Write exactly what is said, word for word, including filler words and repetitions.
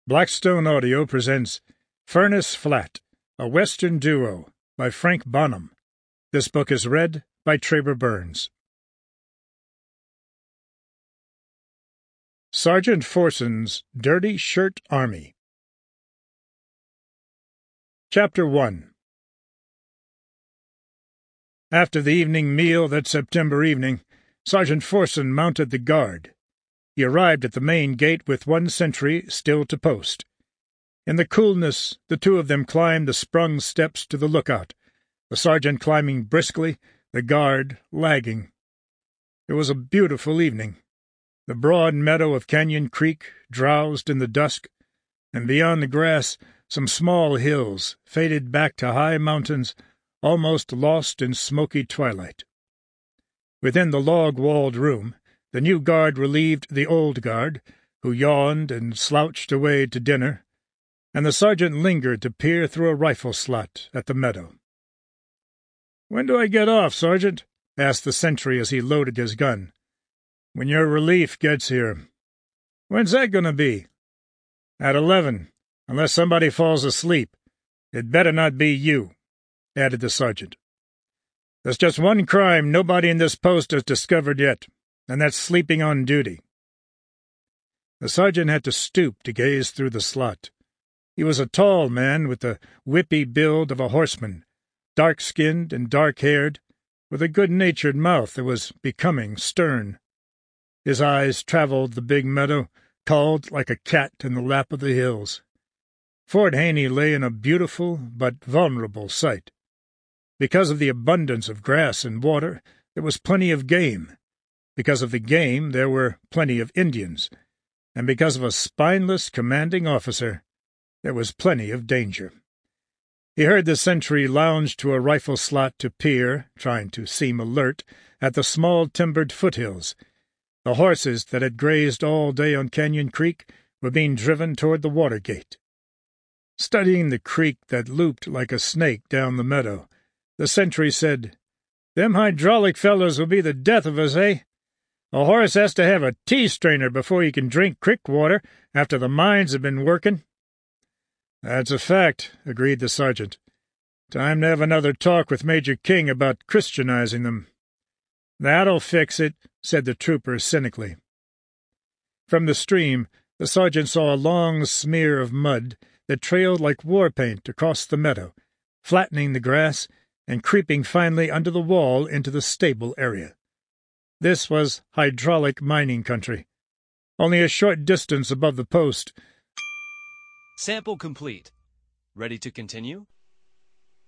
Blackstone Audio presents Furnace Flat, a Western Duo by Frank Bonham. This book is read by Traber Burns. Sergeant Forson's Dirty Shirt Army. Chapter one. After the evening meal that September evening, Sergeant Forson mounted the guard. He arrived at the main gate with one sentry still to post. In the coolness, the two of them climbed the sprung steps to the lookout, the sergeant climbing briskly, the guard lagging. It was a beautiful evening. The broad meadow of Canyon Creek drowsed in the dusk, and beyond the grass some small hills faded back to high mountains almost lost in smoky twilight. Within the log-walled room, the new guard relieved the old guard, who yawned and slouched away to dinner, and the sergeant lingered to peer through a rifle slot at the meadow. "When do I get off, Sergeant?" asked the sentry as he loaded his gun. "When your relief gets here." "When's that going to be?" "At eleven, unless somebody falls asleep. It better not be you," added the sergeant. "There's just one crime nobody in this post has discovered yet, and that's sleeping on duty." The sergeant had to stoop to gaze through the slot. He was a tall man with the whippy build of a horseman, dark-skinned and dark-haired, with a good-natured mouth that was becoming stern. His eyes traveled the big meadow, culled like a cat in the lap of the hills. Fort Haney lay in a beautiful but vulnerable sight. Because of the abundance of grass and water, there was plenty of game. Because of the game, there were plenty of Indians, and because of a spineless commanding officer, there was plenty of danger. He heard the sentry lounge to a rifle slot to peer, trying to seem alert, at the small timbered foothills. The horses that had grazed all day on Canyon Creek were being driven toward the water gate. Studying the creek that looped like a snake down the meadow, the sentry said, "Them hydraulic fellows will be the death of us, eh? A horse has to have a tea-strainer before he can drink creek water after the mines have been working." "That's a fact," agreed the sergeant. "Time to have another talk with Major King about Christianizing them." "That'll fix it," said the trooper cynically. From the stream, the sergeant saw a long smear of mud that trailed like war paint across the meadow, flattening the grass and creeping finally under the wall into the stable area. This was hydraulic mining country. Only a short distance above the post. Sample complete. Ready to continue?